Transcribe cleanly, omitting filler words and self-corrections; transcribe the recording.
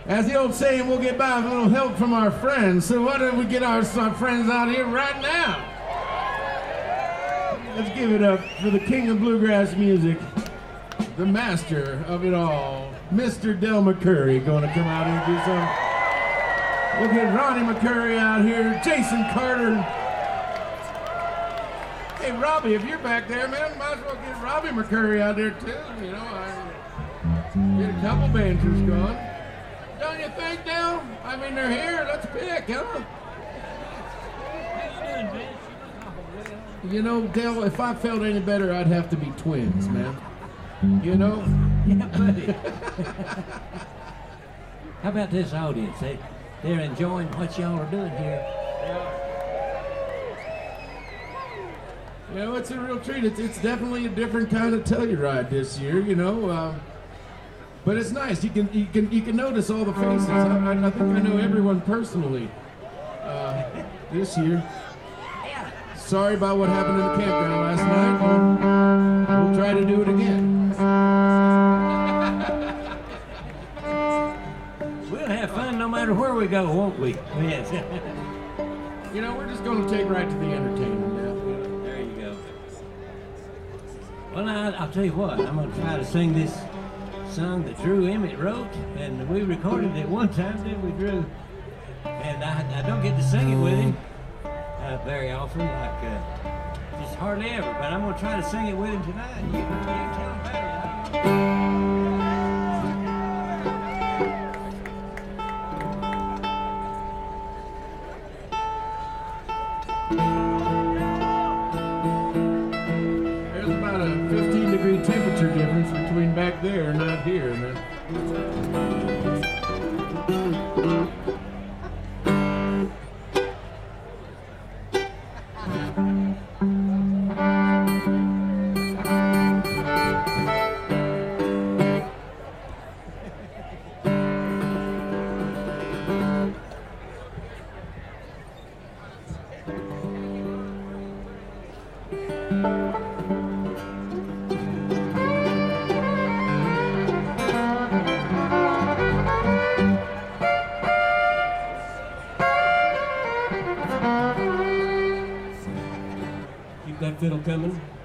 As the old saying, we'll get by with a little help from our friends. So why don't we get our friends out here right now? Let's give it up for the king of bluegrass music, the master of it all, Mr. Del McCoury, going to come out and do some. We'll get Ronnie McCoury out here, Jason Carter. Hey, Robbie, if you're back there, man, might as well get Robbie McCoury out there, too. You know, get a couple banjos going. Don't you think, Del? I mean, they're here. Let's pick, huh? How you doing, Vince? You know, Del, if I felt any better, I'd have to be twins, man. You know? Yeah, buddy. How about this audience? They're enjoying what y'all are doing here. You know, it's a real treat. It's definitely a different kind of Telluride this year, you know. But it's nice. You can notice all the faces. I think I know everyone personally this year. Sorry about what happened in the campground last night. We'll try to do it again. We'll have fun no matter where we go, won't we? Yes. You know, we're just going to take right to the entertainment now. There you go. Well, I'll tell you what. I'm going to try to sing this song that Drew Emmett wrote, and we recorded it one time, didn't we, Drew? And I don't get to sing it with him very often, like just hardly ever, but I'm going to try to sing it with him tonight. You can tell him about it. There's about a 15-degree temperature difference between back there and out here, man. Keep that fiddle coming.